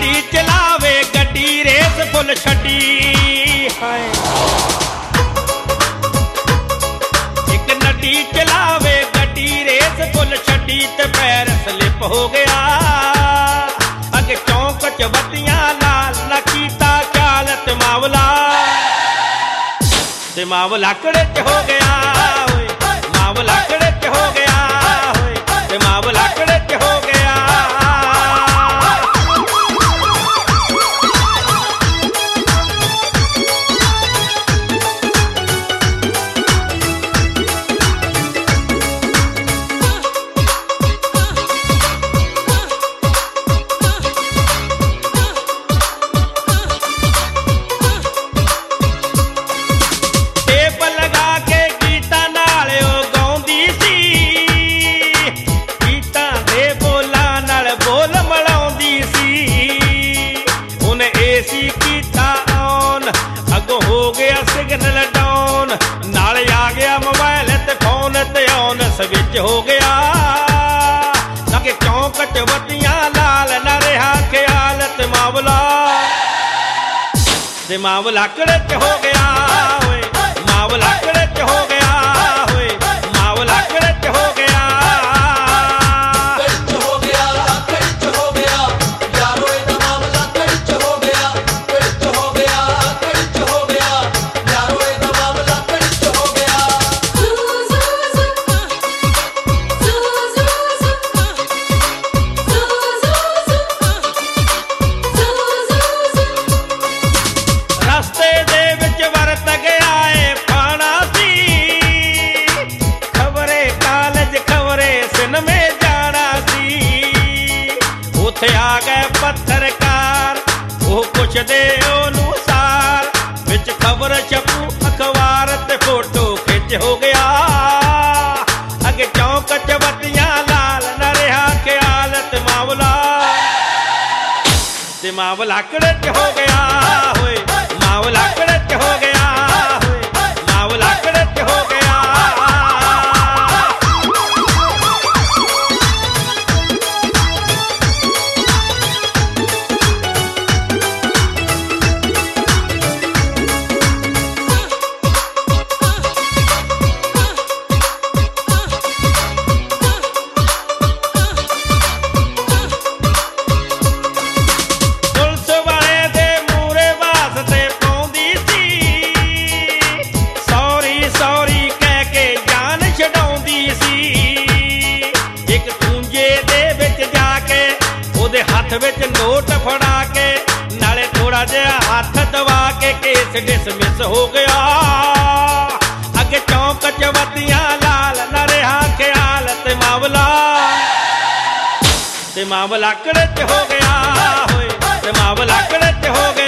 नटी चलावे गड्डी race full छड्डी हाय। एक नटी चलावे गड्डी रेस फुल छड्डी ते पैर स्लिप हो गया। अगे चौंक च बत्तियां लाल न कीता ख्याल ते मावला कड़े च हो गया। मावला कड़े च हो गया। मावला कड़े च हो गया। सिग्नल डाउन नाले आ गया मोबाइल ते फोन ते ऑन स्विच हो गया। लगे चौंक च बत्तियां लाल न रहा ख्याल ते मावला कड़े च हो गया। मावला कड़े च हो गया। मावला कड़े च हो गया। आ गए पत्रकार वो पुछदे अनुसार विच खबर छपू अखबार ते फोटो खिंच हो गया। अगे चौंक च बत्तियां लाल न रहा ख्याल ते मावला कड़े च हो गया। मावला कड़े च हो गया। मावला कड़े च हो गया। हथ विच नोट फड़ा के नाले थोड़ा जिहा हथ दबा के केस डिसमिस हो गया। अगे चौंक च बत्तियां लाल न रहा ख्याल ते मावला कड़े च हो गया। मावला कड़े च हो गया।